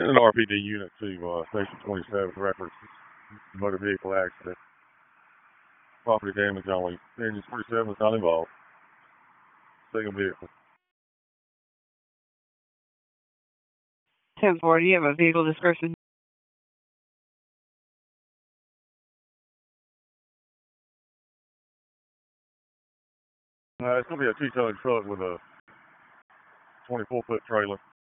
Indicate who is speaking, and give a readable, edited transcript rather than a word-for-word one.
Speaker 1: an RPD unit to Station 27 reference motor vehicle accident. Property damage only. Engine 47 is not involved. Single vehicle.
Speaker 2: 10-4, do you have a vehicle description?
Speaker 1: It's going to be a two-ton truck with a 24-foot trailer.